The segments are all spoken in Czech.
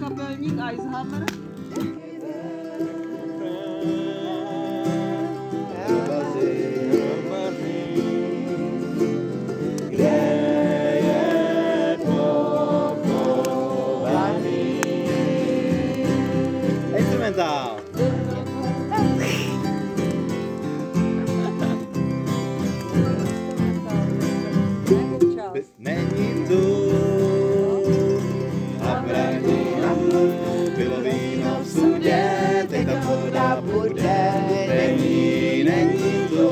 popelník Icehammer. Instrumentál. Není tu a vrátí bylo víno v sudě, teď ta voda bude. Není tu.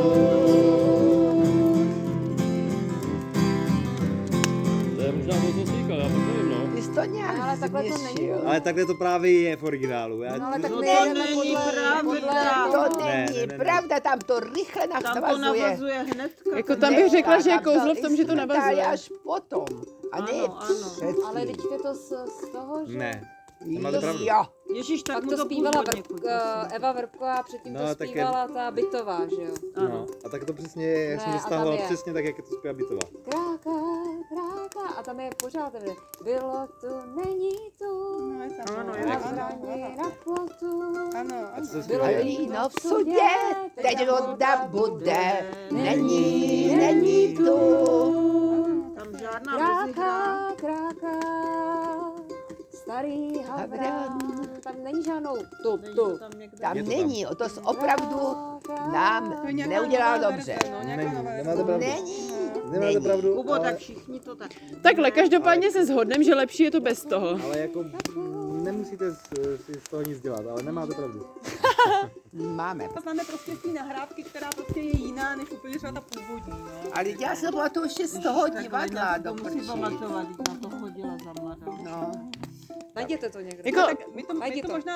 To je možná to, co říkal, já to nevím, no. Ty jsi to nějak Ale takhle to není. změšil. Ale takhle to právě je v originálu. No ale tak No to nejedeme není pravda. To není ne. pravda, tam to rychle Tam to navazuje. navazuje hnedka. Jako tam bych řekla, že je kouzlo v tom, že to instrumentál je navazuje. až potom. A ne Ano, ano. předtím. Ale teď je to z toho, že... Ne. Máte pravdu. Jo. Ježíš, tak Pak mu to to zpívala původně Eva Vrbková a předtím No, to tak je- zpívala ta bytová, že jo? No, a tak to přesně je, jak Ne, jsem a dostával tam je. přesně tak, jak je to zpěvá bytová. Kráka, kráka a tam je pořád, že bylo tu, není tu, Ano, na jak zbraní, na plotu. A co se Bylo zpívá? Víno v sudě, teď voda bude. Není tu. tam žádná Kráka, mezihra. kráka, starý havran, Havran. tam není žádnou tu, Není tu. to tam někde. Tam Je to není, to opravdu nám To je nějaká neudělala nová dobře. verze, no, nějaká Není, nová nemáte verze. pravdu. Není. Nemáte pravdu, Kubo, ale, tak všichni to tak. Takhle, každopádně se shodneme, že lepší je to bez toho. ale jako nemusíte si z toho nic dělat, ale nemáte pravdu. Máme. Známe prostě z té nahrávky, která prostě je jiná, než úplně třeba ta původní, no. Ale já se pamatuju ještě z toho divadla do To musí prčí. pamatovat, když na to chodila za mladá. No. Najděte to někde. Jako, Tak my to Najdi to. možná